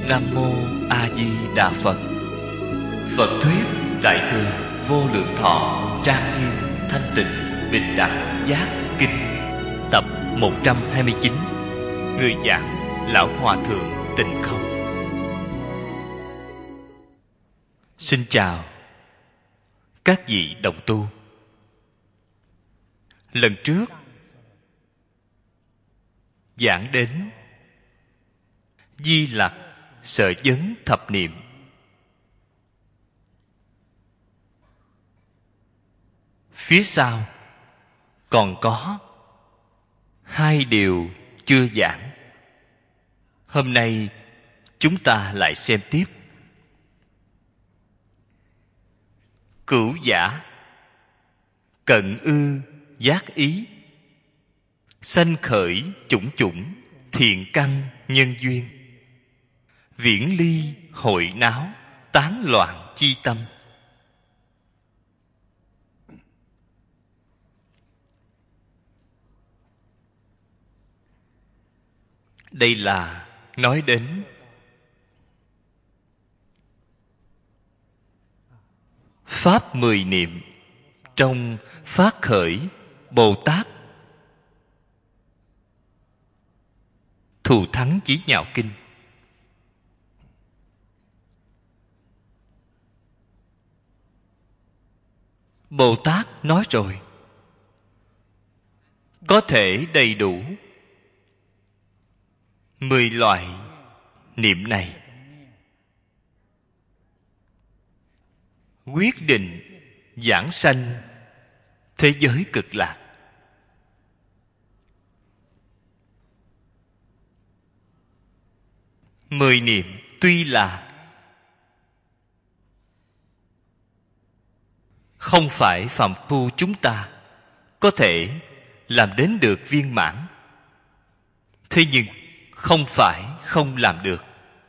Nam mô A Di Đà Phật. Phật thuyết Đại thừa vô lượng thọ trang nghiêm thanh tịnh bình đẳng giác kinh, tập 129. Người giảng Lão Hòa Thượng Tịnh Không. Xin chào các vị đồng tu. Lần trước giảng đến Di Lặc Sở Vấn Thập Niệm. Phía sau còn có hai điều chưa giảng. Hôm nay chúng ta lại xem tiếp. Cửu giả cận ư giác ý, sanh khởi chủng chủng thiện căn nhân duyên, viễn ly hội náo tán loạn chi tâm. Đây là nói đến Pháp 10 niệm trong Phát Khởi Bồ Tát Thù Thắng Chí Nhạo Kinh. Bồ Tát nói rồi, có thể đầy đủ 10 loại niệm này, quyết định giảng sanh thế giới cực lạc. Mười niệm tuy là không phải phàm phu chúng ta có thể làm đến được viên mãn, thế nhưng không phải không làm được.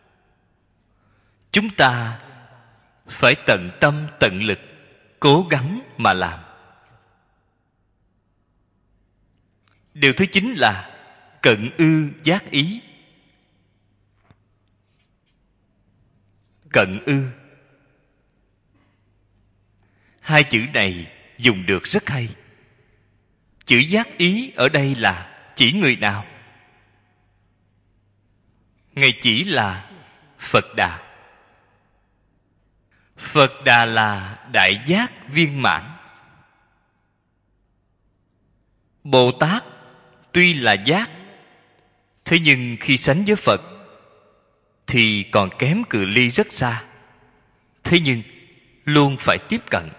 Chúng ta phải tận tâm tận lực cố gắng mà làm. Điều thứ 9 là cận ư giác ý. Cận ư, hai chữ này dùng được rất hay. Chữ giác ý ở đây là chỉ người nào? Ngài chỉ là Phật Đà. Phật Đà là đại giác viên mãn. Bồ Tát tuy là giác, thế nhưng khi sánh với Phật thì còn kém cự ly rất xa. Thế nhưng luôn phải tiếp cận.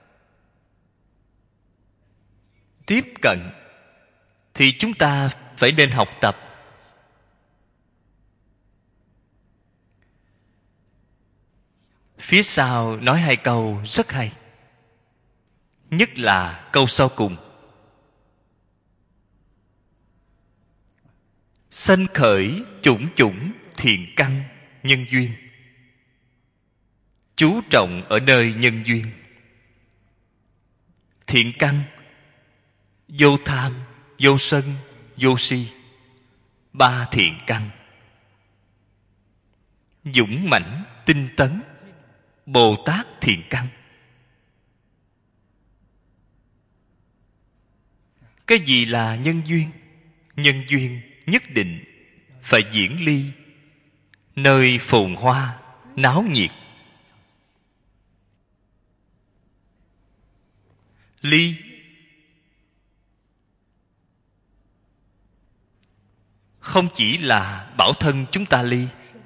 Tiếp cận thì chúng ta phải nên học tập. Phía sau nói hai câu rất hay, nhất là câu sau cùng: sanh khởi chủng chủng thiện căn nhân duyên. Chú trọng ở nơi nhân duyên. Thiện căn: vô tham, vô sân, vô si. 3 thiện căn. Dũng mãnh tinh tấn, Bồ Tát thiện căn. Cái gì là nhân duyên? Nhân duyên nhất định phải diễn ly nơi phồn hoa náo nhiệt. Ly không chỉ là bảo thân chúng ta ly.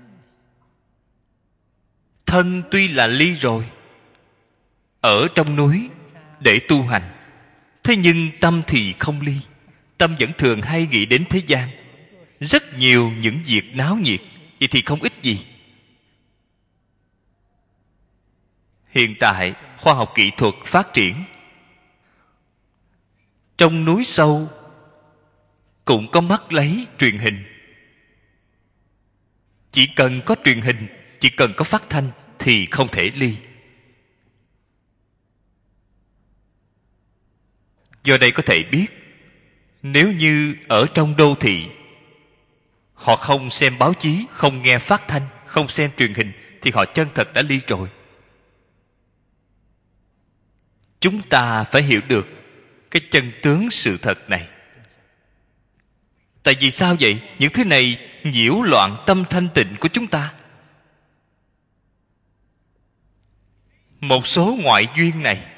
Thân tuy là ly rồi, ở trong núi để tu hành, thế nhưng tâm thì không ly. Tâm vẫn thường hay nghĩ đến thế gian, rất nhiều những việc náo nhiệt. Vậy thì không ích gì. Hiện tại khoa học kỹ thuật phát triển, trong núi sâu cũng có mắt lấy truyền hình. Chỉ cần có truyền hình, chỉ cần có phát thanh thì không thể ly. Do đây có thể biết, nếu như ở trong đô thị họ không xem báo chí, không nghe phát thanh, không xem truyền hình, thì họ chân thật đã ly rồi. Chúng ta phải hiểu được cái chân tướng sự thật này. Tại vì sao vậy? Những thứ này nhiễu loạn tâm thanh tịnh của chúng ta. Một số ngoại duyên này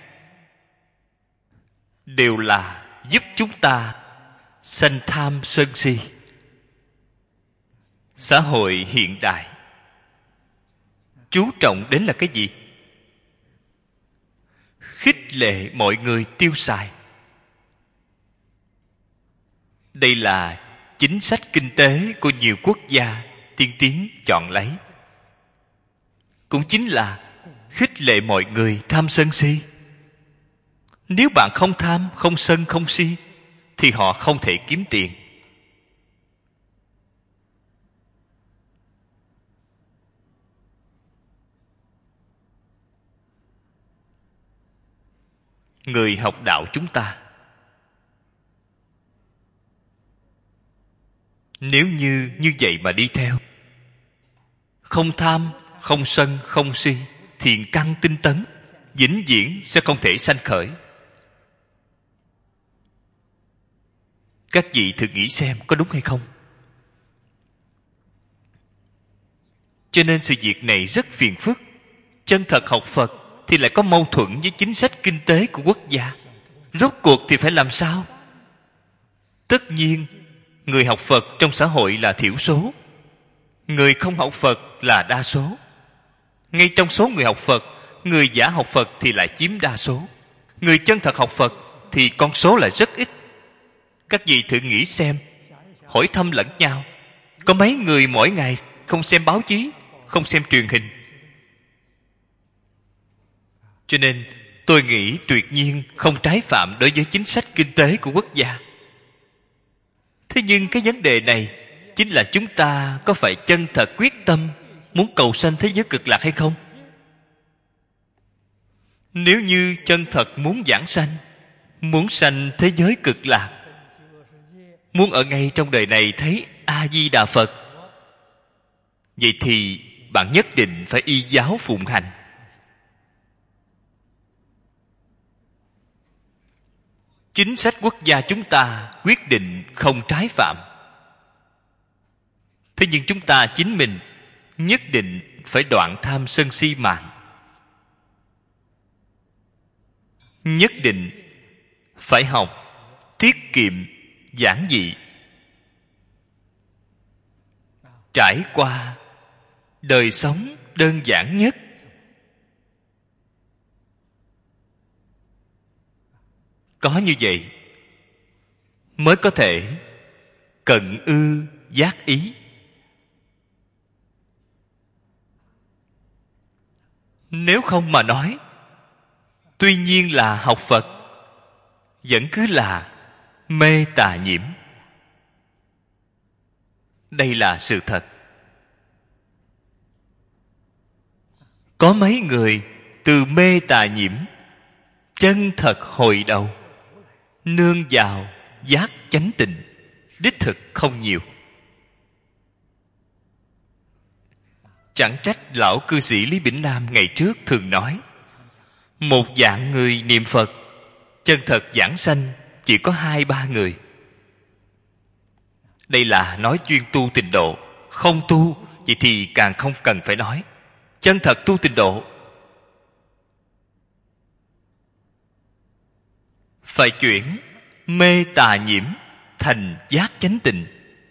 đều là giúp chúng ta sanh tham sân si. Xã hội hiện đại chú trọng đến là cái gì? Khích lệ mọi người tiêu xài. Đây là chính sách kinh tế của nhiều quốc gia tiên tiến chọn lấy. Cũng chính là khích lệ mọi người tham sân si. Nếu bạn không tham, không sân, không si, thì họ không thể kiếm tiền. Người học đạo chúng ta, nếu như vậy mà đi theo, không tham, không sân, không si, thiện căn tinh tấn, vĩnh viễn sẽ không thể sanh khởi. Các vị thử nghĩ xem có đúng hay không? Cho nên sự việc này rất phiền phức. Chân thật học Phật thì lại có mâu thuẫn với chính sách kinh tế của quốc gia. Rốt cuộc thì phải làm sao? Tất nhiên, người học Phật trong xã hội là thiểu số, người không học Phật là đa số. Ngay trong số người học Phật, người giả học Phật thì lại chiếm đa số. Người chân thật học Phật thì con số là rất ít. Các vị thử nghĩ xem, hỏi thăm lẫn nhau, có mấy người mỗi ngày không xem báo chí, không xem truyền hình? Cho nên tôi nghĩ tuyệt nhiên không trái phạm đối với chính sách kinh tế của quốc gia. Thế nhưng cái vấn đề này chính là chúng ta có phải chân thật quyết tâm muốn cầu sanh thế giới cực lạc hay không? Nếu như chân thật muốn giảng sanh, muốn sanh thế giới cực lạc, muốn ở ngay trong đời này thấy A-di-đà Phật, vậy thì bạn nhất định phải y giáo phụng hành. Chính sách quốc gia chúng ta quyết định không trái phạm. Thế nhưng chúng ta chính mình nhất định phải đoạn tham sân si mạng. Nhất định phải học tiết kiệm giản dị, trải qua đời sống đơn giản nhất. Có như vậy mới có thể cận ư giác ý. Nếu không mà nói, tuy nhiên là học Phật, vẫn cứ là mê tà nhiễm. Đây là sự thật. Có mấy người từ mê tà nhiễm chân thật hồi đầu, nương vào giác chánh tịnh, đích thực không nhiều. Chẳng trách lão cư sĩ Lý Bỉnh Nam ngày trước thường nói, một vạn người niệm Phật, chân thật giảng sanh chỉ có 2-3 người. Đây là nói chuyên tu tịnh độ. Không tu, vậy thì càng không cần phải nói. Chân thật tu tịnh độ phải chuyển mê tà nhiễm thành giác chánh tịnh,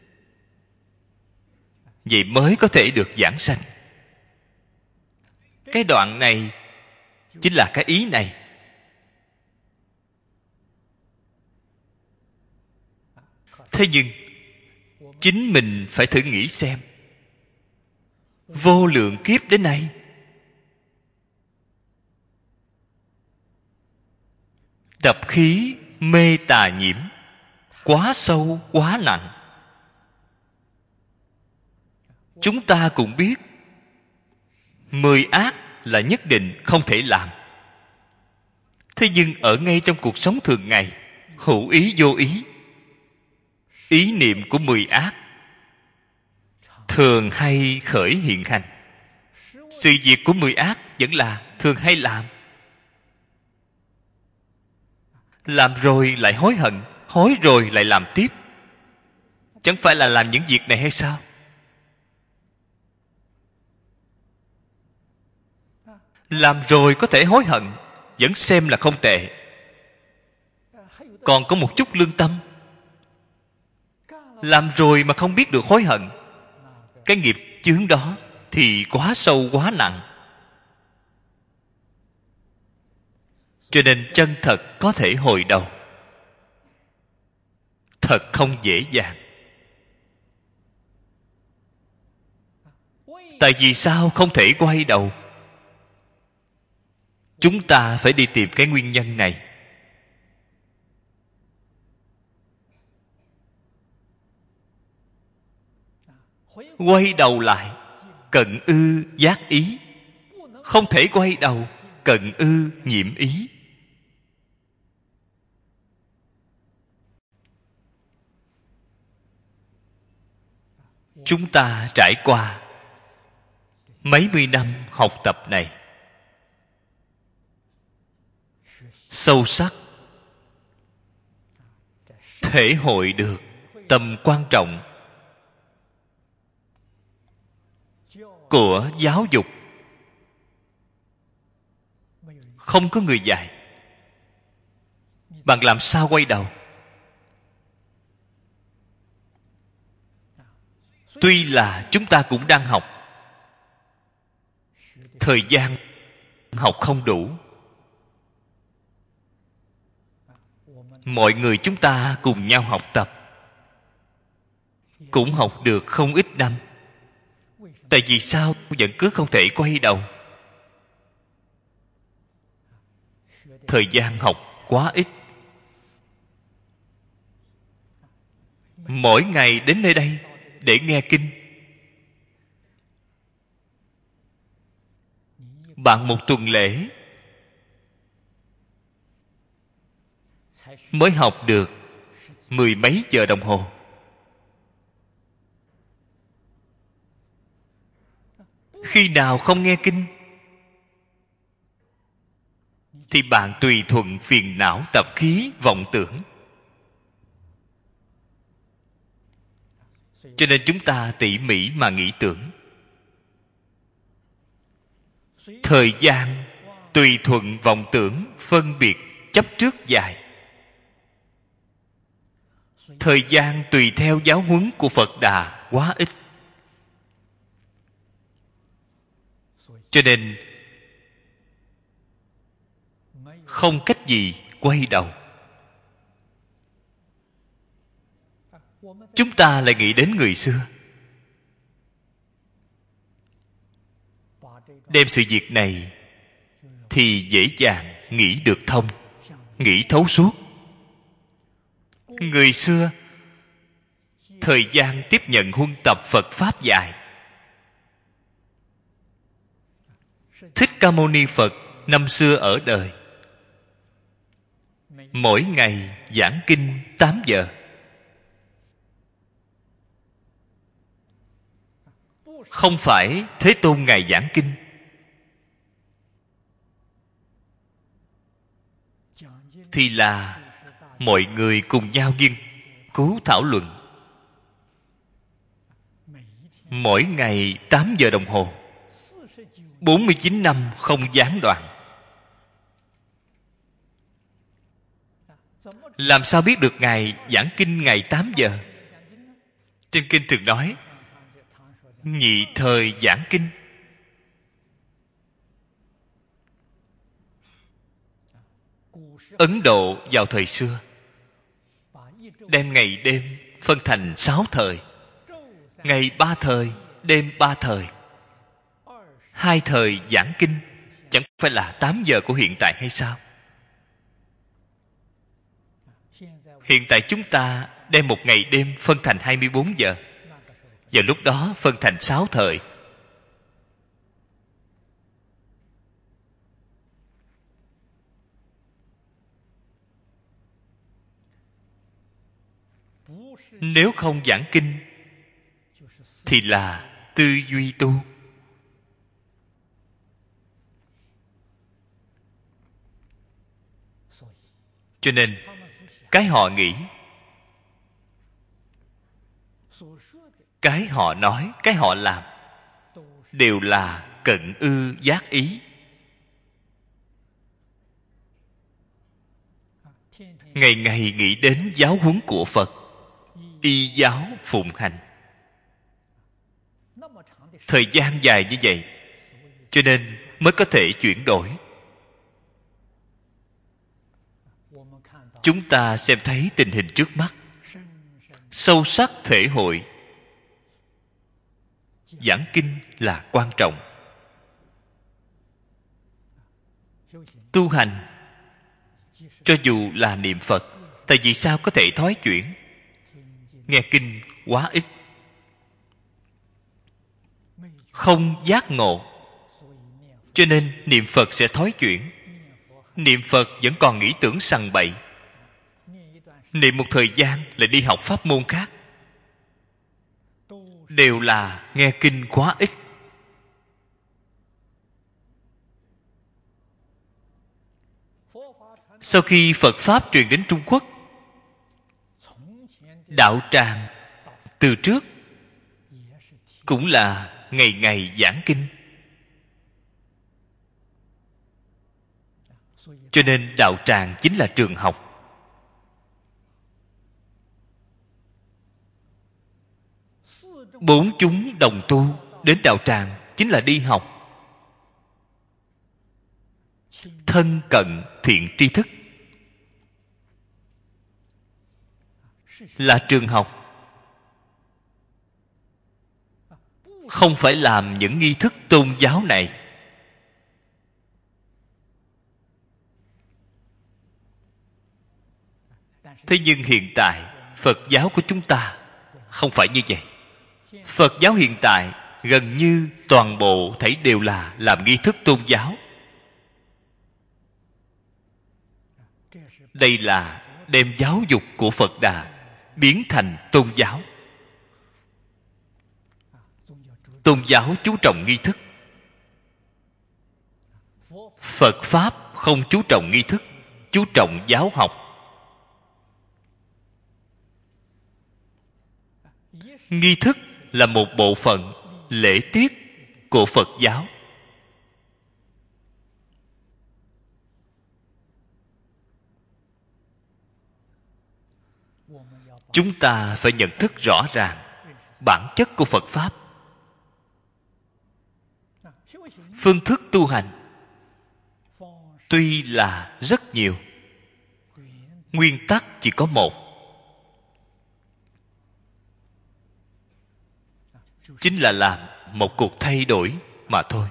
vậy mới có thể được giảng sanh. Cái đoạn này chính là cái ý này. Thế nhưng chính mình phải thử nghĩ xem, vô lượng kiếp đến nay, tập khí mê tà nhiễm quá sâu quá nặng. Chúng ta cũng biết 10 ác là nhất định không thể làm. Thế nhưng ở ngay trong cuộc sống thường ngày, hữu ý vô ý, ý niệm của 10 ác thường hay khởi hiện hành. Sự việc của 10 ác vẫn là thường hay làm. Làm rồi lại hối hận, hối rồi lại làm tiếp. Chẳng phải là làm những việc này hay sao? Làm rồi có thể hối hận, vẫn xem là không tệ. Còn có một chút lương tâm. Làm rồi mà không biết được hối hận, cái nghiệp chướng đó thì quá sâu quá nặng. Cho nên chân thật có thể hồi đầu thật không dễ dàng. Tại vì sao không thể quay đầu? Chúng ta phải đi tìm cái nguyên nhân này. Quay đầu lại cận ư giác ý. Không thể quay đầu cận ư nhiễm ý. Chúng ta trải qua mấy mươi năm học tập này, sâu sắc thể hội được tầm quan trọng của giáo dục. Không có người dạy, bạn làm sao quay đầu? Tuy là chúng ta cũng đang học, thời gian học không đủ. Mọi người chúng ta cùng nhau học tập, cũng học được không ít năm. Tại vì sao vẫn cứ không thể quay đầu? Thời gian học quá ít. Mỗi ngày đến nơi đây để nghe kinh, bạn một tuần lễ mới học được 10 mấy giờ đồng hồ. Khi nào không nghe kinh thì bạn tùy thuận phiền não tập khí vọng tưởng. Cho nên chúng ta tỉ mỉ mà nghĩ tưởng. Thời gian tùy thuận vọng tưởng, phân biệt chấp trước dài. Thời gian tùy theo giáo huấn của Phật Đà quá ít. Cho nên không cách gì quay đầu. Chúng ta lại nghĩ đến người xưa, đem sự việc này thì dễ dàng nghĩ được thông, nghĩ thấu suốt. Người xưa thời gian tiếp nhận huân tập Phật Pháp dài. Thích Ca Mâu Ni Phật năm xưa ở đời, mỗi ngày giảng kinh 8 giờ. Không phải Thế Tôn Ngài giảng kinh, thì là mọi người cùng nhau nghiên cứu thảo luận. Mỗi ngày 8 giờ đồng hồ, 49 năm không gián đoạn. Làm sao biết được Ngài giảng kinh ngày 8 giờ? Trên kinh thường nói nhị thời giảng kinh. Ấn Độ vào thời xưa đem ngày đêm phân thành 6 thời. Ngày 3 thời, đêm 3 thời. 2 thời giảng kinh. Chẳng phải là 8 giờ của hiện tại hay sao? Hiện tại chúng ta đem một ngày đêm phân thành 24 giờ. Vào lúc đó phân thành 6 thời. Nếu không giảng kinh thì là tư duy tu. Cho nên cái họ nghĩ, cái họ nói, cái họ làm đều là cận ư giác ý. Ngày ngày nghĩ đến giáo huấn của Phật, y giáo phụng hành. Thời gian dài như vậy, cho nên mới có thể chuyển đổi. Chúng ta xem thấy tình hình trước mắt, sâu sắc thể hội giảng kinh là quan trọng. Tu hành, cho dù là niệm Phật, tại vì sao có thể thoái chuyển? Nghe kinh quá ít, không giác ngộ, cho nên niệm Phật sẽ thoái chuyển. Niệm Phật vẫn còn nghĩ tưởng sằng bậy, niệm một thời gian lại đi học pháp môn khác, đều là nghe kinh quá ít. Sau khi Phật Pháp truyền đến Trung Quốc, đạo tràng từ trước cũng là ngày ngày giảng kinh. Cho nên đạo tràng chính là trường học. Bốn chúng đồng tu đến đạo tràng chính là đi học, thân cận thiện tri thức, là trường học. Không phải làm những nghi thức tôn giáo này. Thế nhưng hiện tại Phật giáo của chúng ta không phải như vậy. Phật giáo hiện tại gần như toàn bộ thảy đều là làm nghi thức tôn giáo. Đây là đem giáo dục của Phật Đà biến thành tôn giáo. Tôn giáo chú trọng nghi thức, Phật Pháp không chú trọng nghi thức, chú trọng giáo học. Nghi thức là một bộ phận lễ tiết của Phật giáo. Chúng ta phải nhận thức rõ ràng bản chất của Phật Pháp. Phương thức tu hành tuy là rất nhiều, nguyên tắc chỉ có một, chính là làm một cuộc thay đổi mà thôi.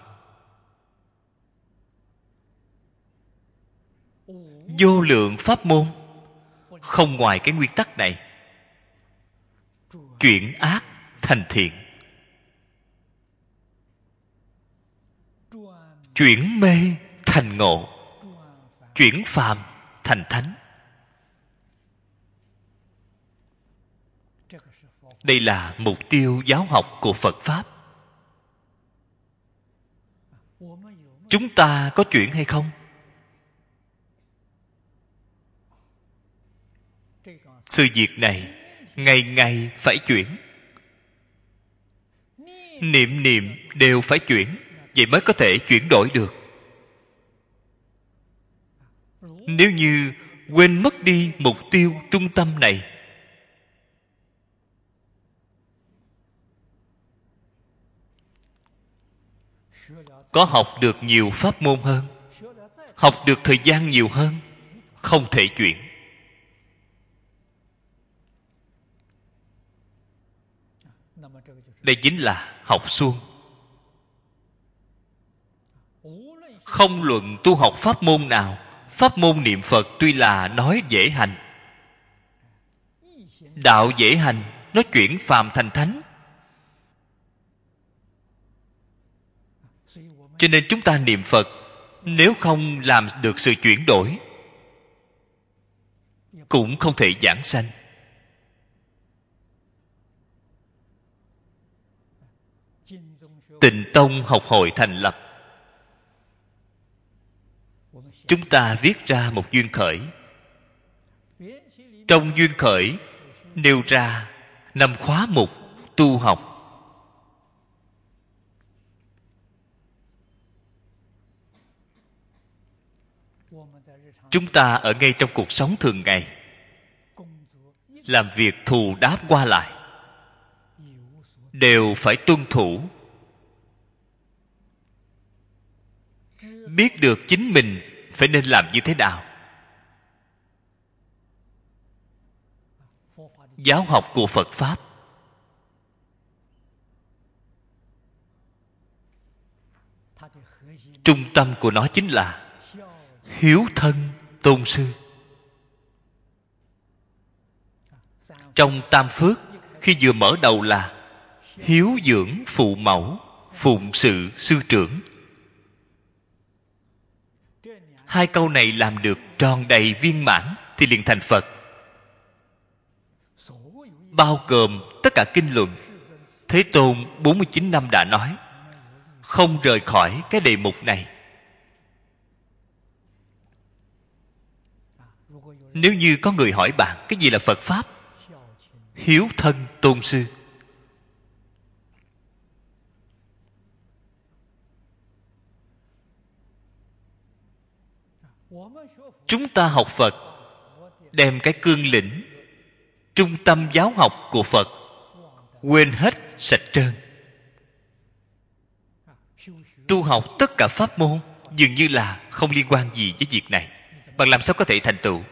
Vô lượng pháp môn không ngoài cái nguyên tắc này: chuyển ác thành thiện, chuyển mê thành ngộ, chuyển phàm thành thánh. Đây là mục tiêu giáo học của Phật Pháp. Chúng ta có chuyển hay không? Sự việc này ngày ngày phải chuyển, niệm niệm đều phải chuyển, vậy mới có thể chuyển đổi được. Nếu như quên mất đi mục tiêu trung tâm này, có học được nhiều pháp môn hơn, học được thời gian nhiều hơn, không thể chuyển. Đây chính là học suông. Không luận tu học pháp môn nào, pháp môn niệm Phật tuy là nói dễ hành, đạo dễ hành, nó chuyển phàm thành thánh. Cho nên chúng ta niệm Phật, nếu không làm được sự chuyển đổi, cũng không thể giảng sanh. Tịnh Tông học hội thành lập, chúng ta viết ra một duyên khởi. Trong duyên khởi nêu ra 5 khóa mục tu học. Chúng ta ở ngay trong cuộc sống thường ngày, làm việc thù đáp qua lại, đều phải tuân thủ. Biết được chính mình phải nên làm như thế nào. Giáo học của Phật Pháp trung tâm của nó chính là hiếu thân tôn sư. Trong Tam Phước, khi vừa mở đầu là hiếu dưỡng phụ mẫu, phụng sự sư trưởng. Hai câu này làm được tròn đầy viên mãn thì liền thành Phật. Bao gồm tất cả kinh luận, Thế Tôn 49 năm đã nói, không rời khỏi cái đề mục này. Nếu như có người hỏi bạn cái gì là Phật Pháp, hiếu thân tôn sư. Chúng ta học Phật, đem cái cương lĩnh, trung tâm giáo học của Phật quên hết sạch trơn. Tu học tất cả pháp môn dường như là không liên quan gì với việc này. Bạn làm sao có thể thành tựu?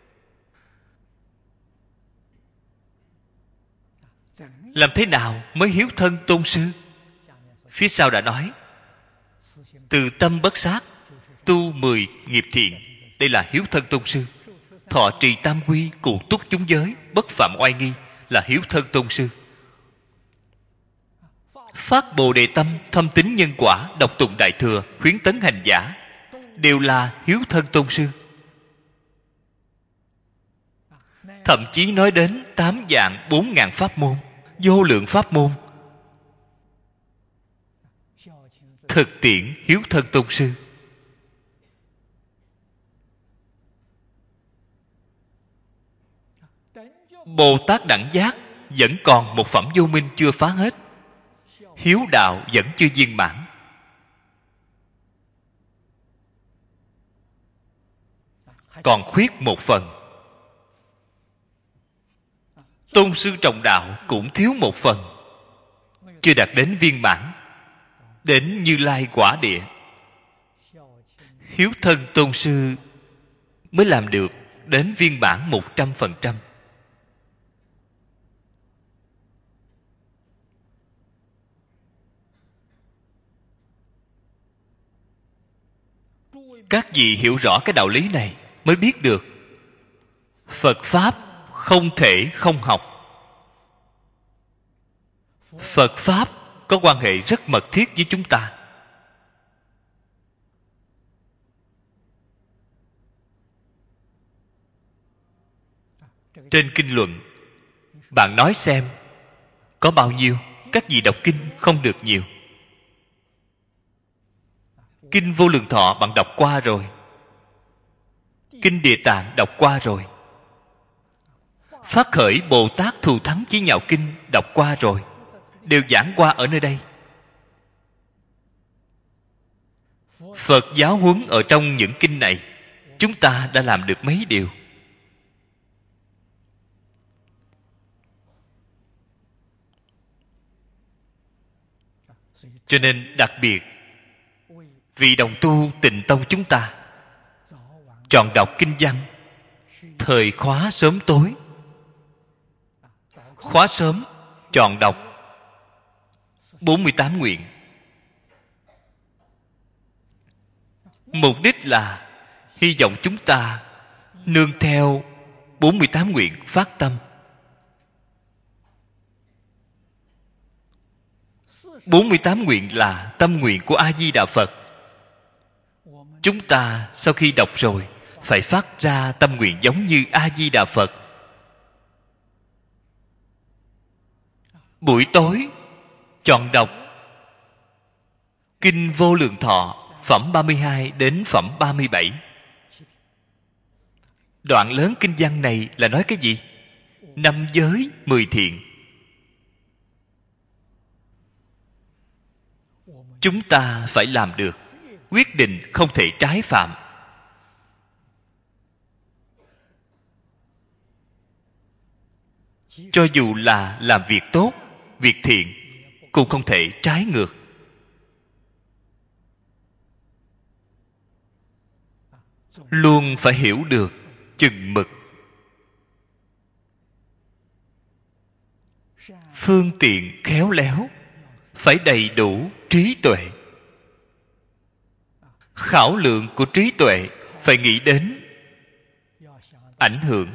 Làm thế nào mới hiếu thân tôn sư? Phía sau đã nói, từ tâm bất sát, tu 10 nghiệp thiện. Đây là hiếu thân tôn sư. Thọ trì tam quy, cụ túc chúng giới, bất phạm oai nghi là hiếu thân tôn sư. Phát bồ đề tâm, thâm tín nhân quả, đọc tụng đại thừa, khuyến tấn hành giả, đều là hiếu thân tôn sư. Thậm chí nói đến 8 vạn 4.000 pháp môn, vô lượng pháp môn. Thực tiễn hiếu thân tôn sư. Bồ Tát đẳng giác vẫn còn một phẩm vô minh chưa phá hết. Hiếu đạo vẫn chưa viên mãn. Còn khuyết một phần. Tôn sư trọng đạo cũng thiếu một phần, chưa đạt đến viên mãn, đến Như Lai quả địa. Hiếu thân tôn sư mới làm được đến viên mãn 100%. Các vị hiểu rõ cái đạo lý này mới biết được Phật Pháp không thể không học. Phật Pháp có quan hệ rất mật thiết với chúng ta. Trên kinh luận, bạn nói xem có bao nhiêu các vị đọc kinh không được nhiều. Kinh Vô Lượng Thọ bạn đọc qua rồi, Kinh Địa Tạng đọc qua rồi, Phát Khởi Bồ Tát Thù Thắng Chí Nhạo Kinh đọc qua rồi, đều giảng qua ở nơi đây. Phật giáo huấn ở trong những kinh này, chúng ta đã làm được mấy điều. Cho nên đặc biệt vì đồng tu Tịnh Tông chúng ta trọn đọc kinh văn, thời khóa sớm tối. Khóa sớm trọn đọc 48 nguyện. Mục đích là hy vọng chúng ta nương theo 48 nguyện phát tâm. 48 nguyện là tâm nguyện của A Di Đà Phật. Chúng ta sau khi đọc rồi phải phát ra tâm nguyện giống như A Di Đà Phật. Buổi tối chọn đọc Kinh Vô Lượng Thọ phẩm 32 đến phẩm 37. Đoạn lớn kinh văn này là nói cái gì? 5 giới 10 thiện. Chúng ta phải làm được, quyết định không thể trái phạm. Cho dù là làm việc tốt, việc thiện, cũng không thể trái ngược. Luôn phải hiểu được chừng mực. Phương tiện khéo léo, phải đầy đủ trí tuệ. Khảo lượng của trí tuệ phải nghĩ đến ảnh hưởng.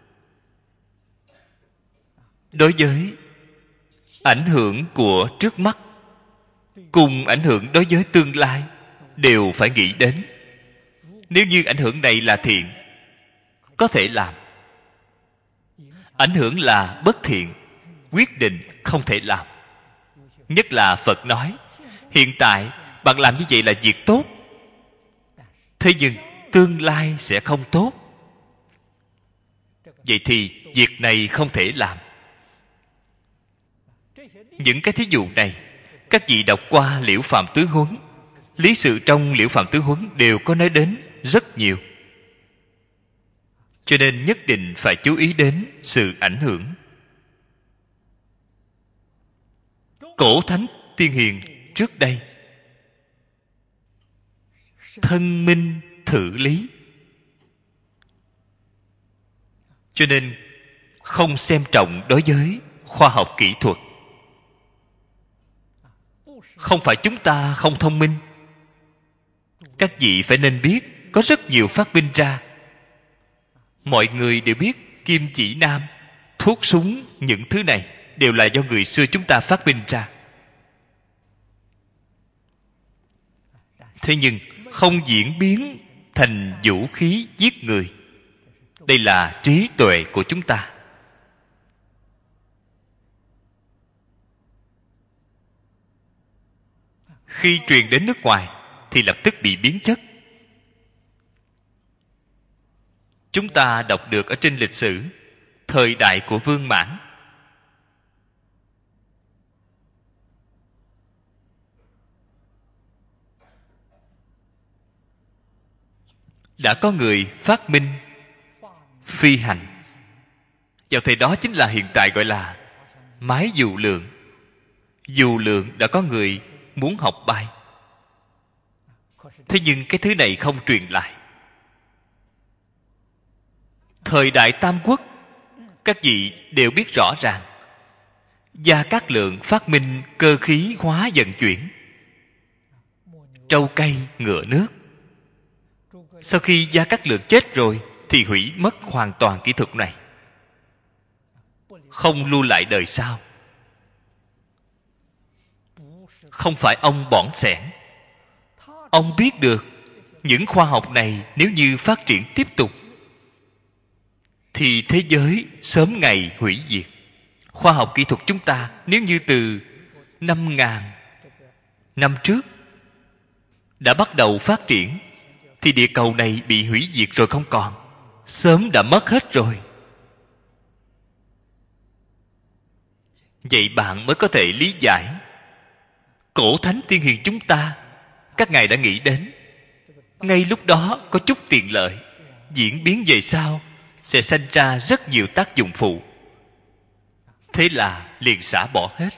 Đối với ảnh hưởng của trước mắt cùng ảnh hưởng đối với tương lai đều phải nghĩ đến. Nếu như ảnh hưởng này là thiện, có thể làm. Ảnh hưởng là bất thiện, quyết định không thể làm. Nhất là Phật nói, hiện tại bạn làm như vậy là việc tốt, thế nhưng tương lai sẽ không tốt. Vậy thì việc này không thể làm. Những cái thí dụ này, các vị đọc qua Liễu Phạm Tứ Huấn, lý sự trong Liễu Phạm Tứ Huấn đều có nói đến rất nhiều. Cho nên nhất định phải chú ý đến sự ảnh hưởng. Cổ thánh tiên hiền trước đây thân minh thử lý, cho nên không xem trọng đối với khoa học kỹ thuật. Không phải chúng ta không thông minh. Các vị phải nên biết, có rất nhiều phát minh ra. Mọi người đều biết kim chỉ nam, thuốc súng, những thứ này đều là do người xưa chúng ta phát minh ra. Thế nhưng không diễn biến thành vũ khí giết người. Đây là trí tuệ của chúng ta. Khi truyền đến nước ngoài thì lập tức bị biến chất. Chúng ta đọc được ở trên lịch sử thời đại của Vương Mãn, đã có người phát minh phi hành. Vào thời đó chính là hiện tại gọi là máy dù lượn. Dù lượn đã có người muốn học bay. Thế nhưng cái thứ này không truyền lại. Thời đại Tam Quốc, các vị đều biết rõ ràng, Gia Cát Lượng phát minh cơ khí hóa vận chuyển, trâu cây ngựa nước. Sau khi Gia Cát Lượng chết rồi thì hủy mất hoàn toàn kỹ thuật này, không lưu lại đời sau. Không phải ông bỏn xẻn. Ông biết được những khoa học này nếu như phát triển tiếp tục thì thế giới sớm ngày hủy diệt. Khoa học kỹ thuật chúng ta nếu như từ 5.000 năm trước đã bắt đầu phát triển thì địa cầu này bị hủy diệt rồi không còn, sớm đã mất hết rồi. Vậy bạn mới có thể lý giải cổ thánh tiên hiền chúng ta, các ngài đã nghĩ đến ngay lúc đó có chút tiện lợi, diễn biến về sau sẽ sanh ra rất nhiều tác dụng phụ. Thế là liền xả bỏ hết.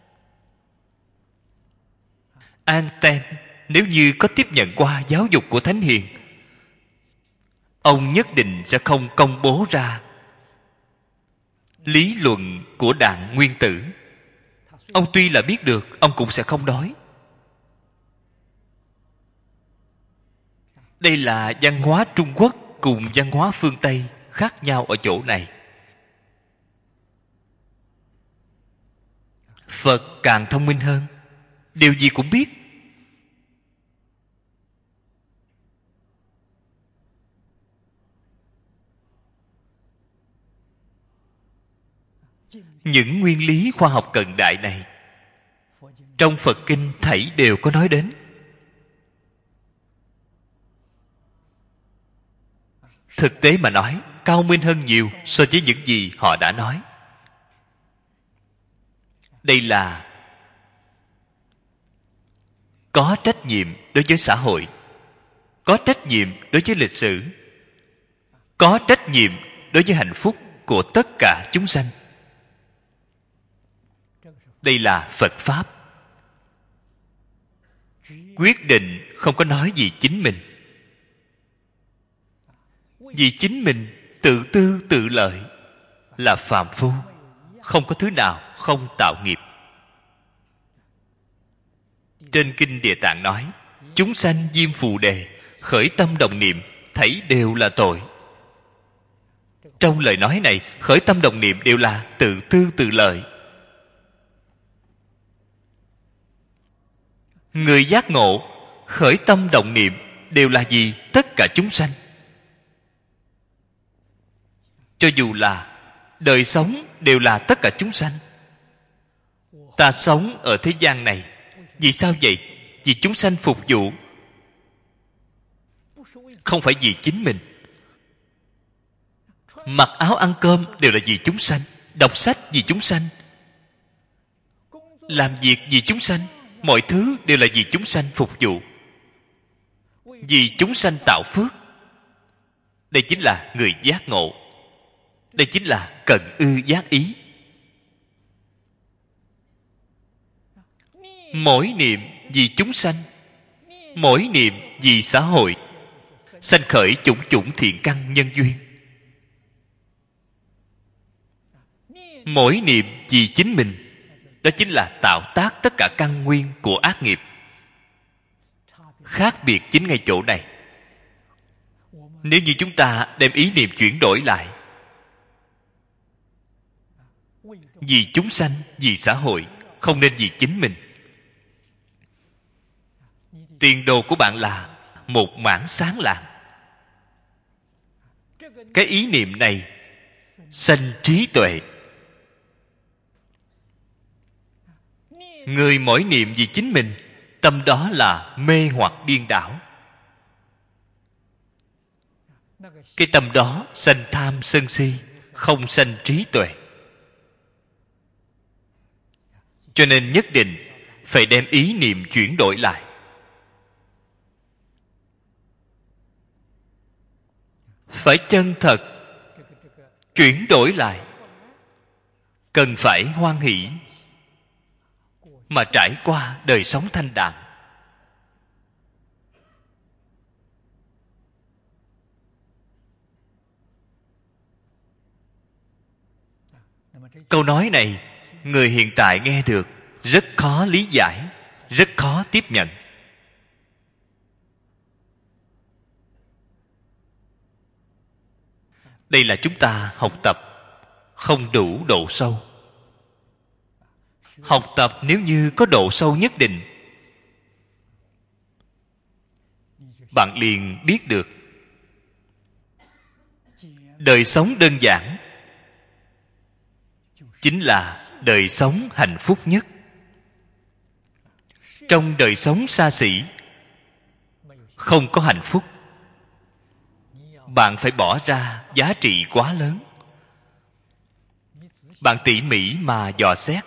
Einstein nếu như có tiếp nhận qua giáo dục của thánh hiền, ông nhất định sẽ không công bố ra lý luận của đạn nguyên tử. Ông tuy là biết được, ông cũng sẽ không nói. Đây là văn hóa Trung Quốc cùng văn hóa phương Tây khác nhau ở chỗ này. Phật càng thông minh hơn, điều gì cũng biết. Những nguyên lý khoa học cận đại này trong Phật kinh thảy đều có nói đến. Thực tế mà nói, cao minh hơn nhiều so với những gì họ đã nói. Đây là có trách nhiệm đối với xã hội, có trách nhiệm đối với lịch sử, có trách nhiệm đối với hạnh phúc của tất cả chúng sanh. Đây là Phật Pháp. Quyết định không có nói gì chính mình. Vì chính mình tự tư tự lợi, là phàm phu, không có thứ nào không tạo nghiệp. Trên Kinh Địa Tạng nói, chúng sanh diêm phù đề, khởi tâm đồng niệm, thảy đều là tội. Trong lời nói này, khởi tâm đồng niệm đều là tự tư tự lợi. Người giác ngộ, khởi tâm đồng niệm đều là gì? Tất cả chúng sanh. Cho dù là đời sống đều là tất cả chúng sanh. Ta sống ở thế gian này, vì sao vậy? Vì chúng sanh phục vụ, không phải vì chính mình. Mặc áo ăn cơm đều là vì chúng sanh, đọc sách vì chúng sanh, làm việc vì chúng sanh, mọi thứ đều là vì chúng sanh phục vụ, vì chúng sanh tạo phước. Đây chính là người giác ngộ. Đây chính là cần ư giác ý. Mỗi niệm vì chúng sanh, mỗi niệm vì xã hội, sanh khởi chủng chủng thiện căn nhân duyên. Mỗi niệm vì chính mình, đó chính là tạo tác tất cả căn nguyên của ác nghiệp. Khác biệt chính ngay chỗ này. Nếu như chúng ta đem ý niệm chuyển đổi lại, vì chúng sanh, vì xã hội, không nên vì chính mình, tiền đồ của bạn là một mảng sáng lạng. Cái ý niệm này sanh trí tuệ. Người mỗi niệm vì chính mình, tâm đó là mê hoặc điên đảo. Cái tâm đó sanh tham sân si, không sanh trí tuệ. Cho nên nhất định phải đem ý niệm chuyển đổi lại. Phải chân thật chuyển đổi lại. Cần phải hoan hỷ mà trải qua đời sống thanh đạm. Câu nói này người hiện tại nghe được rất khó lý giải, rất khó tiếp nhận. Đây là chúng ta học tập không đủ độ sâu. Học tập nếu như có độ sâu nhất định, bạn liền biết được đời sống đơn giản chính là đời sống hạnh phúc nhất. Trong đời sống xa xỉ không có hạnh phúc. Bạn phải bỏ ra giá trị quá lớn. Bạn tỉ mỉ mà dò xét,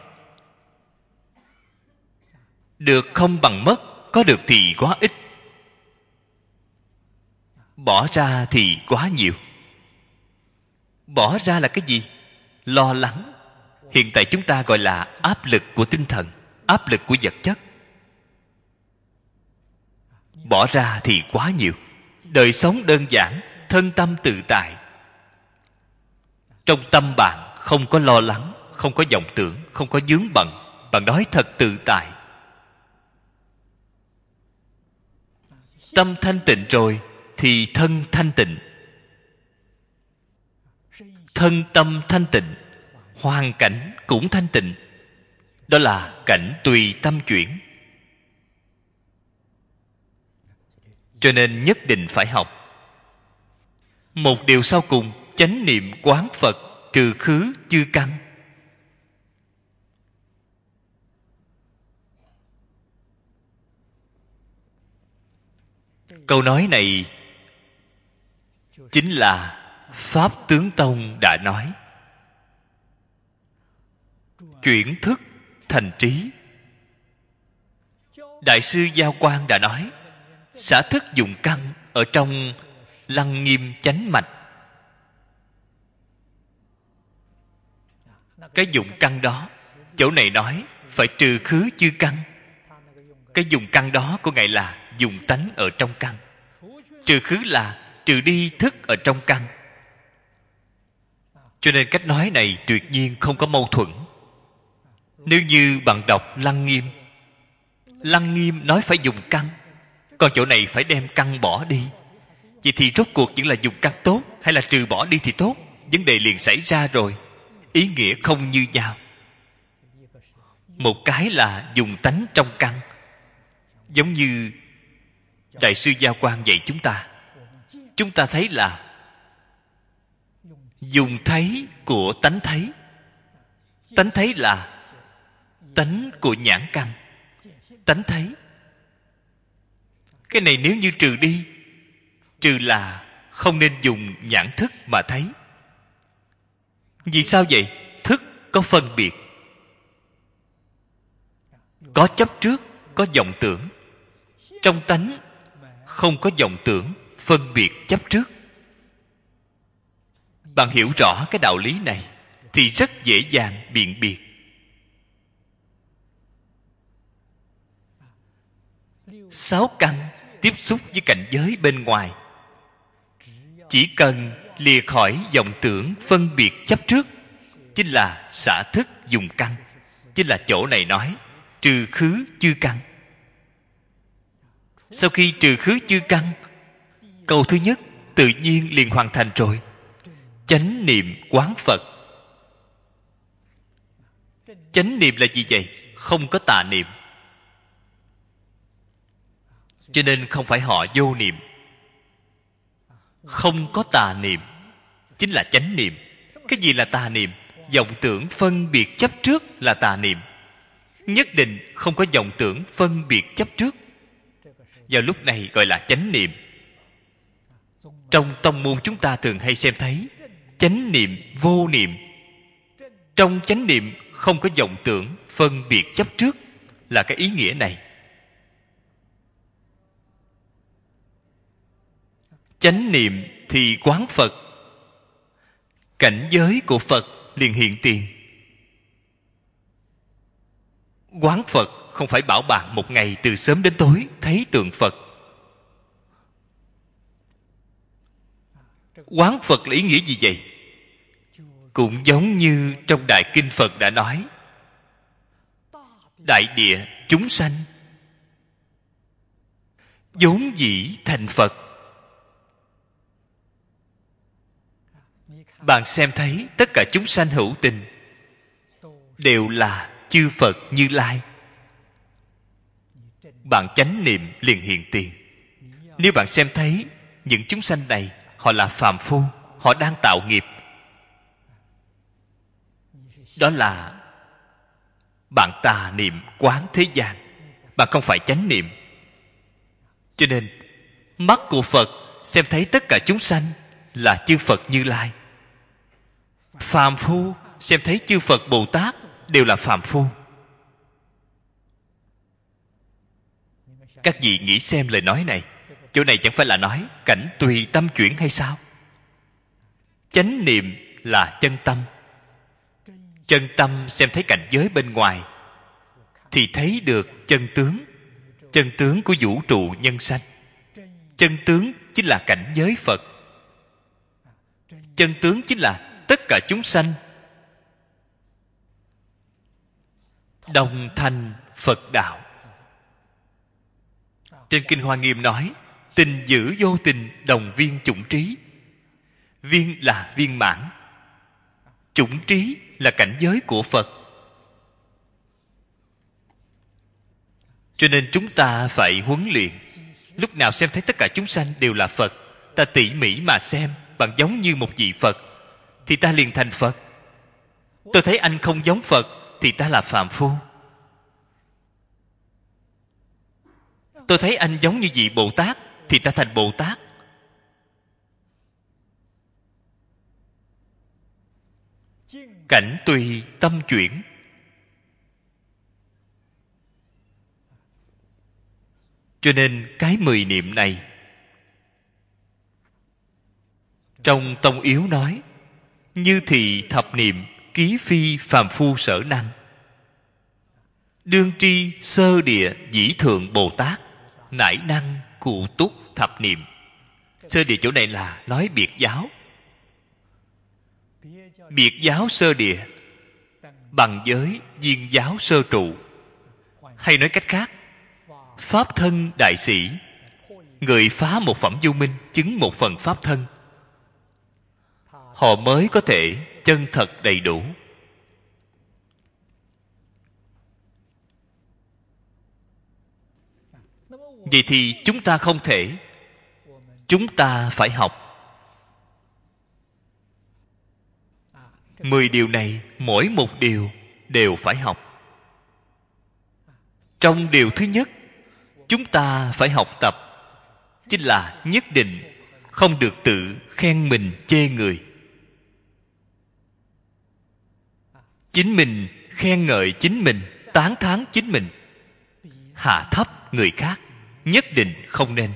được không bằng mất, có được thì quá ít, bỏ ra thì quá nhiều. Bỏ ra là cái gì? Lo lắng. Hiện tại chúng ta gọi là áp lực của tinh thần, áp lực của vật chất. Bỏ ra thì quá nhiều. Đời sống đơn giản, thân tâm tự tại. Trong tâm bạn không có lo lắng, không có vọng tưởng, không có vướng bận. Bạn nói thật tự tại. Tâm thanh tịnh rồi thì thân thanh tịnh. Thân tâm thanh tịnh, hoàn cảnh cũng thanh tịnh. Đó là cảnh tùy tâm chuyển. Cho nên nhất định phải học. Một điều sau cùng, chánh niệm quán Phật, trừ khứ chư căn. Câu nói này chính là Pháp Tướng Tông đã nói: chuyển thức thành trí. Đại sư Giao Quang đã nói: xả thức dụng căn ở trong Lăng Nghiêm chánh mạch. Cái dụng căn đó, chỗ này nói phải trừ khứ chư căn. Cái dùng căn đó của Ngài là dùng tánh ở trong căn. Trừ khứ là trừ đi thức ở trong căn. Cho nên cách nói này tuyệt nhiên không có mâu thuẫn. Nếu như bạn đọc Lăng Nghiêm, Lăng Nghiêm nói phải dùng căn, còn chỗ này phải đem căn bỏ đi. Vậy thì rốt cuộc vẫn là dùng căn tốt hay là trừ bỏ đi thì tốt? Vấn đề liền xảy ra rồi. Ý nghĩa không như nhau. Một cái là dùng tánh trong căn, giống như Đại sư Giao Quang dạy chúng ta. Chúng ta thấy là dùng thấy của tánh thấy. Tánh thấy là tánh của nhãn căn. Tánh thấy. Cái này nếu như trừ đi, trừ là không nên dùng nhãn thức mà thấy. Vì sao vậy? Thức có phân biệt, có chấp trước, có vọng tưởng. Trong tánh không có vọng tưởng, phân biệt, chấp trước. Bạn hiểu rõ cái đạo lý này thì rất dễ dàng biện biệt. Sáu căn tiếp xúc với cảnh giới bên ngoài, chỉ cần lìa khỏi vọng tưởng phân biệt chấp trước, chính là xả thức dùng căn. Chính là chỗ này nói trừ khứ chư căn. Sau khi trừ khứ chư căn, câu thứ nhất tự nhiên liền hoàn thành rồi. Chánh niệm quán Phật. Chánh niệm là gì vậy? Không có tà niệm. Cho nên không phải họ vô niệm. Không có tà niệm chính là chánh niệm. Cái gì là tà niệm? Vọng tưởng phân biệt chấp trước là tà niệm. Nhất định không có vọng tưởng phân biệt chấp trước. Vào lúc này gọi là chánh niệm. Trong tông môn chúng ta thường hay xem thấy chánh niệm, vô niệm. Trong chánh niệm không có vọng tưởng phân biệt chấp trước, là cái ý nghĩa này. Chánh niệm thì quán Phật, cảnh giới của Phật liền hiện tiền. Quán Phật không phải bảo bạn một ngày từ sớm đến tối thấy tượng Phật. Quán Phật là ý nghĩa gì vậy? Cũng giống như trong Đại Kinh Phật đã nói: đại địa chúng sanh vốn dĩ thành Phật. Bạn xem thấy tất cả chúng sanh hữu tình đều là chư Phật Như Lai. Bạn chánh niệm liền hiện tiền. Nếu bạn xem thấy những chúng sanh này họ là phàm phu, họ đang tạo nghiệp, đó là bạn tà niệm quán thế gian, bạn không phải chánh niệm. Cho nên mắt của Phật xem thấy tất cả chúng sanh là chư Phật Như Lai. Phàm phu xem thấy chư Phật Bồ Tát đều là phàm phu. Các vị nghĩ xem lời nói này, chỗ này chẳng phải là nói cảnh tùy tâm chuyển hay sao? Chánh niệm là chân tâm. Chân tâm xem thấy cảnh giới bên ngoài thì thấy được chân tướng. Chân tướng của vũ trụ nhân sanh. Chân tướng chính là cảnh giới Phật. Chân tướng chính là tất cả chúng sanh đồng thành Phật đạo. Trên Kinh Hoa Nghiêm nói: tình giữ vô tình đồng viên chủng trí. Viên là viên mãn, chủng trí là cảnh giới của Phật. Cho nên chúng ta phải huấn luyện. Lúc nào xem thấy tất cả chúng sanh đều là Phật, ta tỉ mỉ mà xem, bạn giống như một vị Phật thì ta liền thành Phật. Tôi thấy anh không giống Phật thì ta là phàm phu. Tôi thấy anh giống như vị Bồ Tát thì ta thành Bồ Tát. cảnh tùy tâm chuyển. Cho nên cái 10 niệm này trong Tông Yếu nói: như thị thập niệm, ký phi phàm phu sở năng, đương tri sơ địa dĩ thượng Bồ Tát, nải năng cụ túc thập niệm. Sơ địa chỗ này là nói biệt giáo. Biệt giáo sơ địa bằng với viên giáo sơ trụ. Hay nói cách khác, pháp thân đại sĩ, người phá một phẩm vô minh, chứng một phần pháp thân, họ mới có thể chân thật đầy đủ. Vậy thì chúng ta không thể. Chúng ta phải học 10 điều này, mỗi một điều đều phải học. Trong điều thứ nhất, chúng ta phải học tập chính là nhất định không được tự khen mình chê người. Chính mình khen ngợi chính mình, tán thán chính mình, hạ thấp người khác, nhất định không nên.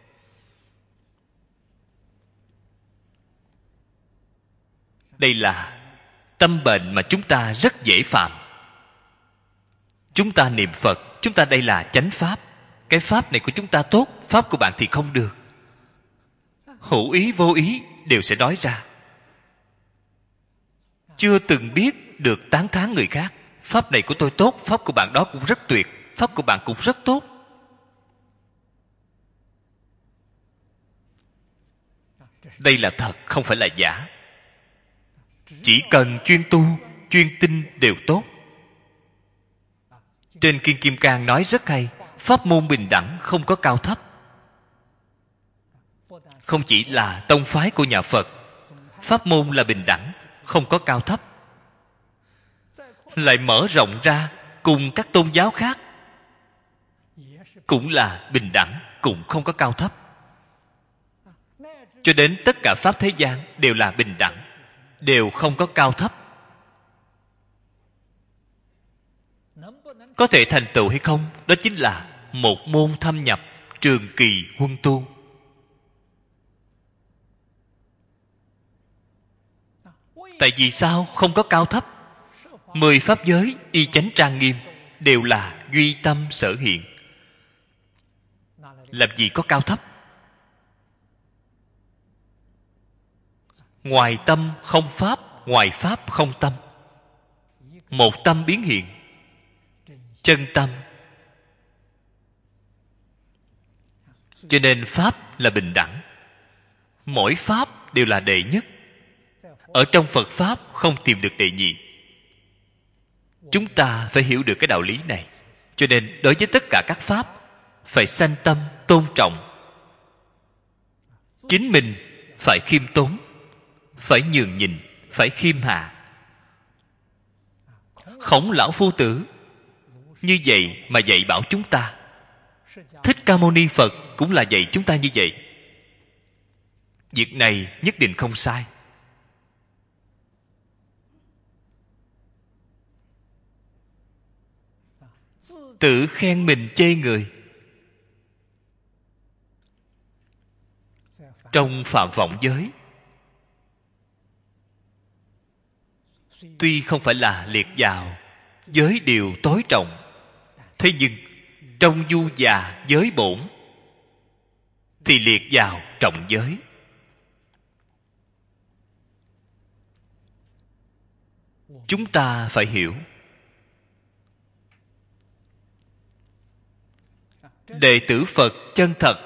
Đây là tâm bệnh mà chúng ta rất dễ phạm. Chúng ta niệm Phật, chúng ta đây là chánh pháp. Cái pháp này của chúng ta tốt, pháp của bạn thì không được. Hữu ý vô ý đều sẽ nói ra. Chưa từng biết được tán thán người khác. Pháp này của tôi tốt, pháp của bạn đó cũng rất tuyệt, pháp của bạn cũng rất tốt. Đây là thật, không phải là giả. Chỉ cần chuyên tu, chuyên tinh đều tốt. Trên Kinh Kim Cang nói rất hay: pháp môn bình đẳng, không có cao thấp. Không chỉ là tông phái của nhà Phật, pháp môn là bình đẳng, không có cao thấp. Lại mở rộng ra cùng các tôn giáo khác, cũng là bình đẳng, cũng không có cao thấp. Cho đến tất cả pháp thế gian đều là bình đẳng, đều không có cao thấp. Có thể thành tựu hay không, đó chính là một môn thâm nhập, trường kỳ huân tu. Tại vì sao không có cao thấp? 10 pháp giới y chánh trang nghiêm đều là duy tâm sở hiện. Làm gì có cao thấp? Ngoài tâm không pháp, ngoài pháp không tâm. Một tâm biến hiện, chân tâm. Cho nên pháp là bình đẳng. Mỗi pháp đều là đệ nhất. Ở trong Phật pháp không tìm được đệ nhị. Chúng ta phải hiểu được cái đạo lý này. Cho nên đối với tất cả các pháp phải sanh tâm tôn trọng. Chính mình phải khiêm tốn, phải nhường nhịn, phải khiêm hạ. Khổng lão phu tử như vậy mà dạy bảo chúng ta. Thích Ca Mâu Ni Phật cũng là dạy chúng ta như vậy. Việc này nhất định không sai. Tự khen mình chê người, trong phạm vọng giới tuy không phải là liệt vào giới điều tối trọng, thế nhưng trong du già giới bổn thì liệt vào trọng giới. Chúng ta phải hiểu, đệ tử Phật chân thật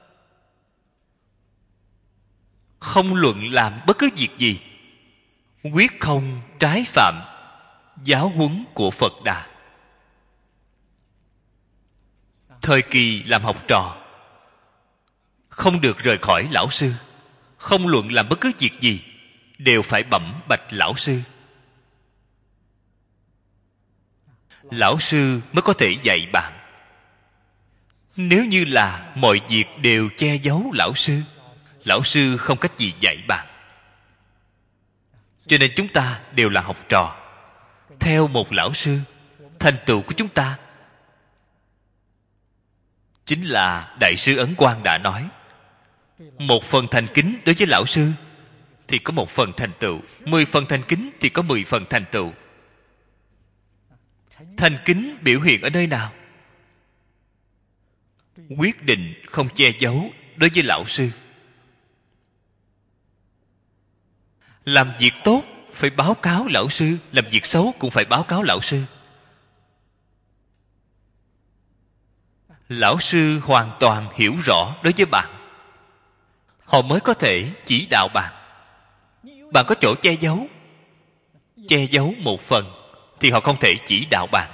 không luận làm bất cứ việc gì, quyết không trái phạm giáo huấn của Phật Đà. Thời kỳ làm học trò không được rời khỏi lão sư. Không luận làm bất cứ việc gì đều phải bẩm bạch lão sư. Lão sư mới có thể dạy bạn. Nếu như là mọi việc đều che giấu lão sư, lão sư không cách gì dạy bạn. Cho nên chúng ta đều là học trò theo một lão sư. Thành tựu của chúng ta chính là Đại sư Ấn Quang đã nói, một phần thành kính đối với lão sư thì có một phần thành tựu, 10 phần thành kính thì có 10 phần thành tựu. Thành kính biểu hiện ở nơi nào? Quyết định không che giấu đối với lão sư. Làm việc tốt phải báo cáo lão sư, làm việc xấu cũng phải báo cáo lão sư. Lão sư hoàn toàn hiểu rõ đối với bạn, họ mới có thể chỉ đạo bạn. Bạn có chỗ che giấu một phần thì họ không thể chỉ đạo bạn.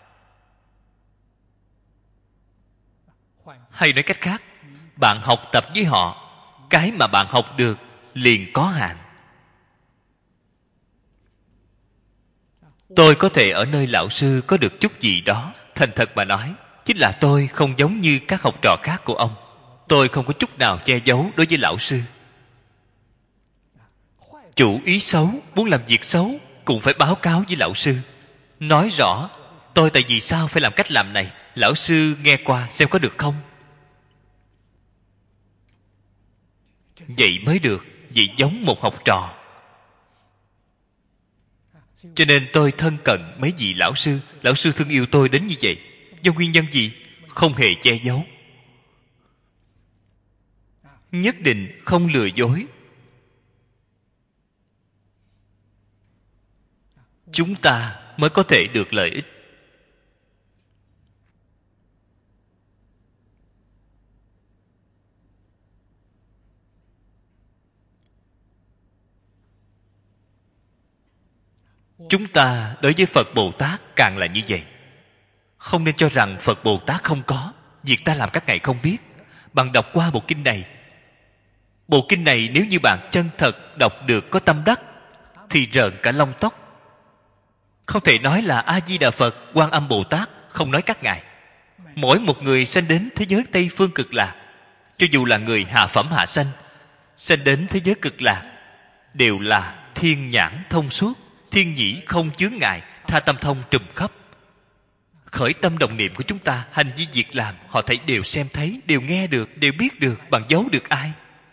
Hay nói cách khác, bạn học tập với họ, cái mà bạn học được liền có hạn. Tôi có thể ở nơi lão sư có được chút gì đó. Thành thật mà nói, chính là tôi không giống như các học trò khác của ông. Tôi không có chút nào che giấu đối với lão sư. Chủ ý xấu, muốn làm việc xấu cũng phải báo cáo với lão sư, nói rõ tôi tại vì sao phải làm cách làm này, lão sư nghe qua xem có được không. Vậy mới được. Vậy giống một học trò. Cho nên tôi thân cận mấy vị lão sư. Lão sư thương yêu tôi đến như vậy do nguyên nhân gì? Không hề che giấu, nhất định không lừa dối. Chúng ta mới có thể được lợi ích. Chúng ta đối với Phật Bồ Tát càng là như vậy. Không nên cho rằng Phật Bồ Tát không có, việc ta làm các ngài không biết. Bạn đọc qua bộ kinh này, bộ kinh này nếu như bạn chân thật đọc được có tâm đắc thì rợn cả lông tóc. Không thể nói là A Di Đà Phật, Quan Âm Bồ Tát, không nói các ngài. Mỗi một người sanh đến thế giới Tây Phương Cực Lạc, cho dù là người hạ phẩm hạ sanh, sanh đến thế giới Cực Lạc, đều là thiên nhãn thông suốt, thiên nhĩ không chướng ngại, tha tâm thông trùm khắp. Khởi tâm đồng niệm của chúng ta, hành vi việc làm, họ thấy đều xem thấy, đều nghe được, đều biết được. Bạn giấu được ai?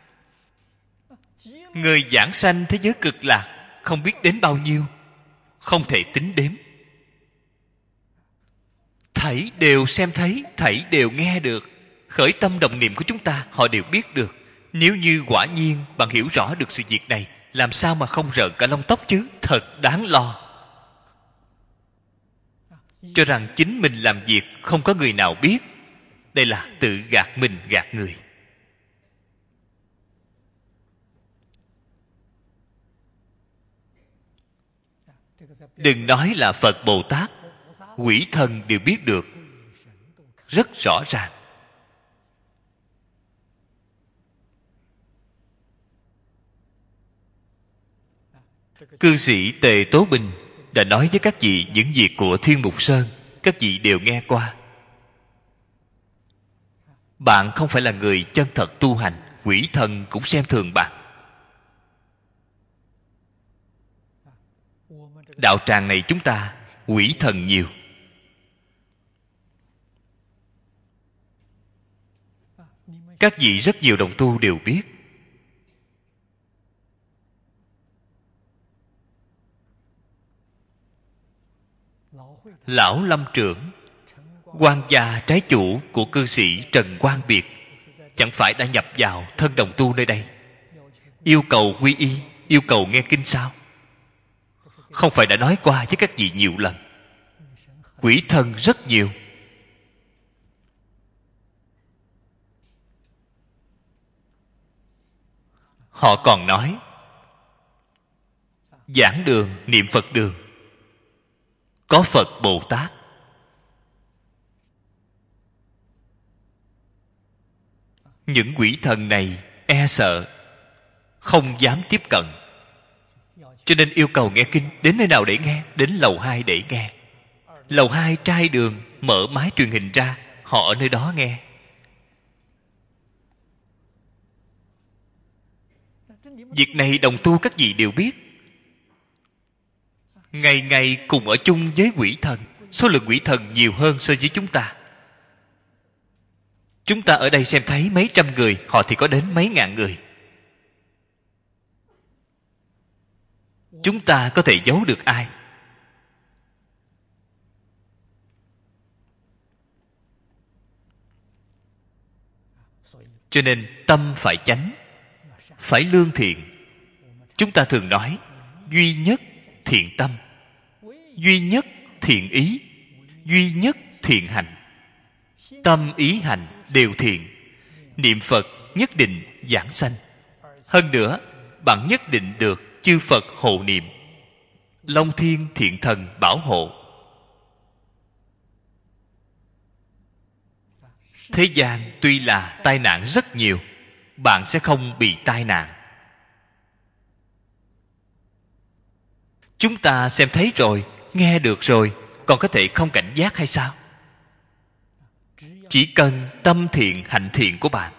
Người giảng sanh thế giới Cực Lạc không biết đến bao nhiêu, không thể tính đếm. Thảy đều xem thấy, thảy đều nghe được. Khởi tâm đồng niệm của chúng ta, họ đều biết được. Nếu như quả nhiên bạn hiểu rõ được sự việc này, làm sao mà không rợn cả lông tóc chứ? Thật đáng lo. Cho rằng chính mình làm việc không có người nào biết, đây là tự gạt mình gạt người. Đừng nói là Phật Bồ Tát, quỷ thần đều biết được rất rõ ràng. Cư sĩ Tề Tố Bình đã nói với các vị những việc của Thiên Mục Sơn, các vị đều nghe qua. Bạn không phải là người chân thật tu hành, quỷ thần cũng xem thường bạn. Đạo tràng này chúng ta quỷ thần nhiều. Các vị rất nhiều đồng tu đều biết. Lão Lâm trưởng, quan gia trái chủ của cư sĩ Trần Quang Biệt, chẳng phải đã nhập vào thân đồng tu nơi đây, yêu cầu quy y, yêu cầu nghe kinh sao? Không phải đã nói qua với các vị nhiều lần. Quỷ thần rất nhiều. Họ còn nói giảng đường, niệm Phật đường có Phật Bồ Tát. Những quỷ thần này e sợ, không dám tiếp cận, cho nên yêu cầu nghe kinh. Đến nơi nào để nghe? Đến lầu 2 để nghe. Lầu 2 trai đường mở máy truyền hình ra, họ ở nơi đó nghe. Việc này đồng tu các vị đều biết. ngày ngày cùng ở chung với quỷ thần. Số lượng quỷ thần nhiều hơn so với chúng ta. Chúng ta ở đây xem thấy mấy trăm người, họ thì có đến mấy ngàn người. Chúng ta có thể giấu được ai? Cho nên tâm phải chánh, phải lương thiện. Chúng ta thường nói duy nhất thiện tâm, duy nhất thiện ý, duy nhất thiện hành. Tâm ý hành đều thiện, niệm Phật nhất định giảng sanh. Hơn nữa, bạn nhất định được chư Phật hộ niệm, Long Thiên Thiện Thần bảo hộ. Thế gian tuy là tai nạn rất nhiều, bạn sẽ không bị tai nạn. Chúng ta xem thấy rồi, nghe được rồi, còn có thể không cảnh giác hay sao? Chỉ cần tâm thiện, hạnh thiện của bạn,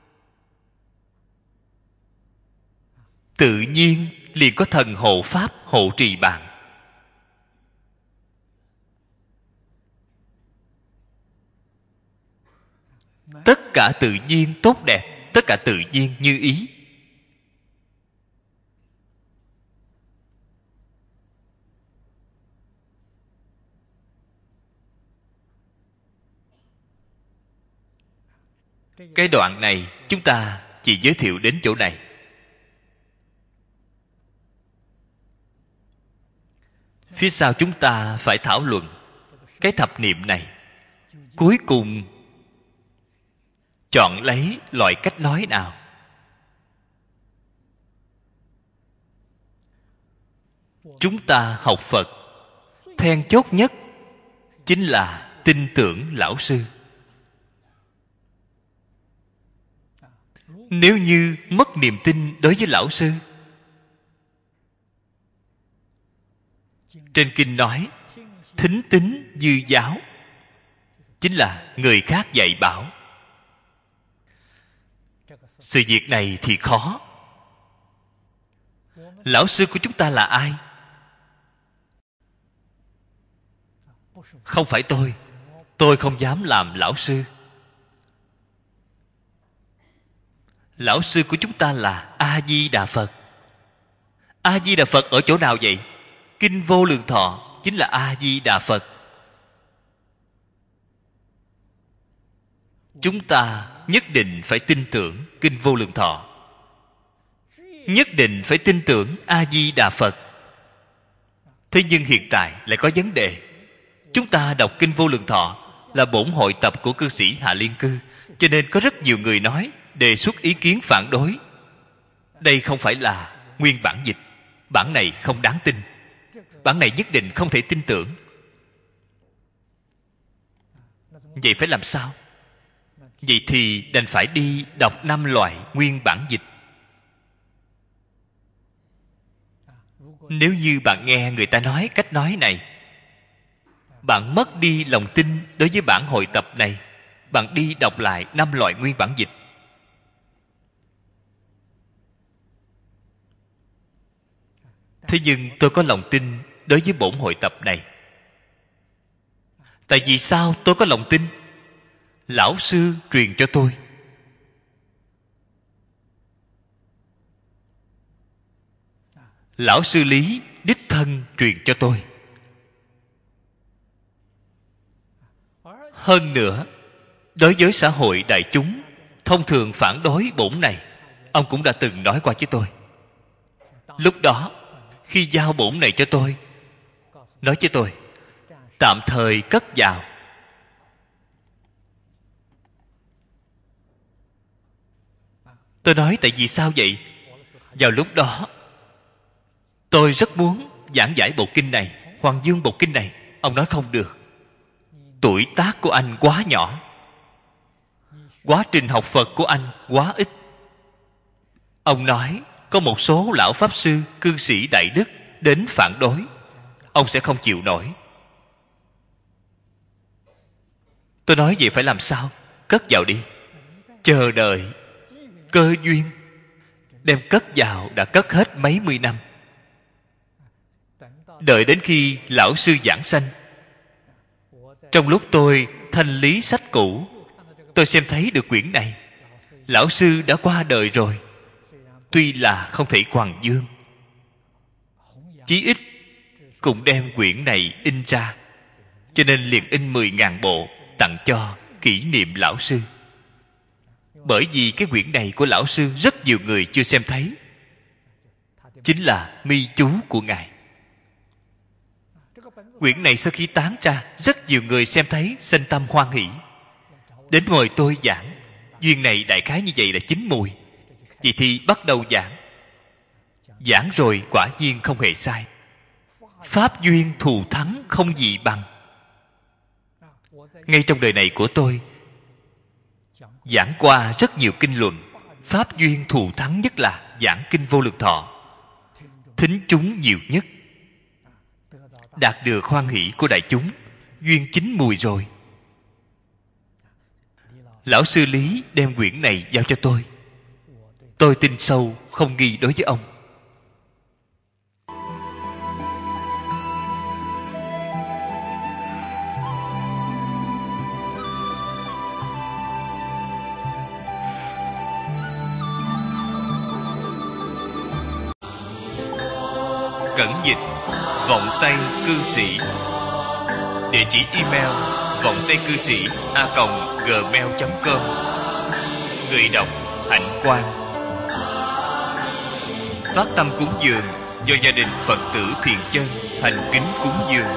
tự nhiên liền có thần hộ pháp hộ trì bạn. Tất cả tự nhiên tốt đẹp, tất cả tự nhiên như ý. Cái đoạn này chúng ta chỉ giới thiệu đến chỗ này. Phía sau chúng ta phải thảo luận cái thập niệm này. Cuối cùng chọn lấy loại cách nói nào? Chúng ta học Phật, then chốt nhất chính là tin tưởng lão sư. Nếu như mất niềm tin đối với lão sư, trên kinh nói thính tín dư giáo, chính là người khác dạy bảo. Sự việc này thì khó. Lão sư của chúng ta là ai? Không phải tôi không dám làm lão sư. Lão sư của chúng ta là A Di Đà Phật. A Di Đà Phật ở chỗ nào vậy? Kinh Vô Lượng Thọ chính là A Di Đà Phật. Chúng ta nhất định phải tin tưởng Kinh Vô Lượng Thọ, nhất định phải tin tưởng A Di Đà Phật. Thế nhưng hiện tại lại có vấn đề. Chúng ta đọc Kinh Vô Lượng Thọ là bổn hội tập của cư sĩ Hạ Liên Cư, cho nên có rất nhiều người nói, đề xuất ý kiến phản đối. Đây không phải là nguyên bản dịch. Bản này không đáng tin. Bản này nhất định không thể tin tưởng. Vậy phải làm sao? Vậy thì đành phải đi đọc 5 loại nguyên bản dịch. Nếu như bạn nghe người ta nói cách nói này, bạn mất đi lòng tin đối với bản hội tập này, bạn đi đọc lại 5 loại nguyên bản dịch. Thế nhưng tôi có lòng tin đối với bổn hội tập này. Tại vì sao tôi có lòng tin? Lão sư truyền cho tôi. Lão sư Lý đích thân truyền cho tôi. Hơn nữa, đối với xã hội đại chúng thông thường phản đối bổn này, ông cũng đã từng nói qua với tôi. Lúc đó, khi giao bổn này cho tôi, nói với tôi tạm thời cất vào. Tôi nói tại vì sao vậy? Vào lúc đó tôi rất muốn giảng giải bộ kinh này, Hoàng Dương bộ kinh này. Ông nói không được, tuổi tác của anh quá nhỏ, quá trình học Phật của anh quá ít. Ông nói có một số lão pháp sư, cư sĩ đại đức đến phản đối, ông sẽ không chịu nổi. Tôi nói vậy phải làm sao? Cất vào đi, chờ đợi cơ duyên. Đem cất vào đã cất hết mấy mươi năm. Đợi đến khi lão sư giảng sanh, trong lúc tôi thanh lý sách cũ, tôi xem thấy được quyển này. Lão sư đã qua đời rồi, tuy là không thể hoằng dương, chí ít cũng đem quyển này in ra, cho nên liền in 10.000 bộ tặng cho kỷ niệm lão sư. Bởi vì cái quyển này của lão sư rất nhiều người chưa xem thấy, chính là mi chú của ngài. Quyển này sau khi tán ra, rất nhiều người xem thấy sanh tâm hoan hỷ, đến mời tôi giảng. Duyên này đại khái như vậy là chín mùi. Vậy thì bắt đầu giảng. Giảng rồi quả nhiên không hề sai. Pháp duyên thù thắng không gì bằng. Ngay trong đời này của tôi, giảng qua rất nhiều kinh luận. Pháp duyên thù thắng nhất là giảng kinh Vô Lượng Thọ. Thính chúng nhiều nhất, đạt được hoan hỷ của đại chúng. Duyên chín mùi rồi. Lão sư Lý đem quyển này giao cho tôi. Tôi tin sâu không nghi đối với ông. Cẩn dịch vọng tây cư sĩ. Địa chỉ email vọng tây cư sĩ @gmail.com. Người đọc Hạnh Quang. Phát tâm cúng dường do gia đình Phật tử Thiện Chân thành kính cúng dường.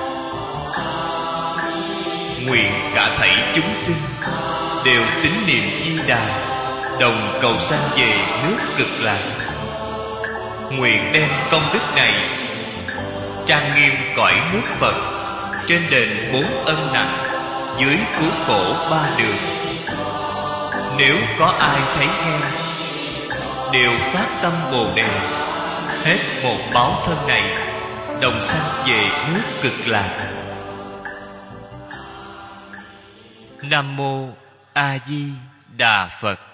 Nguyện cả thảy chúng sinh đều tín niệm Di Đà, đồng cầu sanh về nước Cực Lạc. Nguyện đem công đức này trang nghiêm cõi nước Phật, trên đền 4 ân nặng, dưới cứu khổ 3 đường. Nếu có ai thấy nghe, đều phát tâm Bồ Đề, hết một báo thân này, đồng sanh về nước Cực Lạc. Nam mô A Di Đà Phật.